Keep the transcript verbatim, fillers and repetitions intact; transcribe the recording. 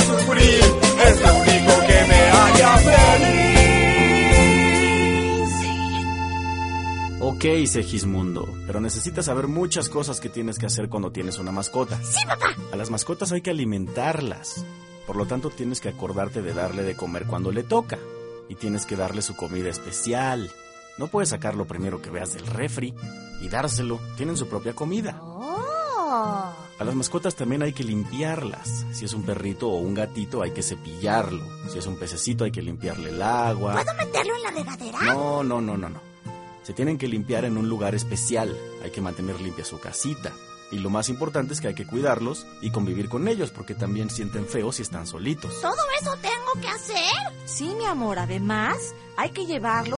sufrir, es lo único que me haría feliz. Ok, Segismundo, pero necesitas saber muchas cosas que tienes que hacer cuando tienes una mascota. Sí, papá. A las mascotas hay que alimentarlas. Por lo tanto, tienes que acordarte de darle de comer cuando le toca. Y tienes que darle su comida especial. No puedes sacar lo primero que veas del refri y dárselo. Tienen su propia comida. Oh. A las mascotas también hay que limpiarlas. Si es un perrito o un gatito, hay que cepillarlo. Si es un pececito, hay que limpiarle el agua. ¿Puedo meterlo en la regadera? No, no, no, no, no. Se tienen que limpiar en un lugar especial. Hay que mantener limpia su casita. Y lo más importante es que hay que cuidarlos y convivir con ellos, porque también sienten feo si están solitos. ¿Todo eso tengo que hacer? Sí, mi amor, además hay que llevarlo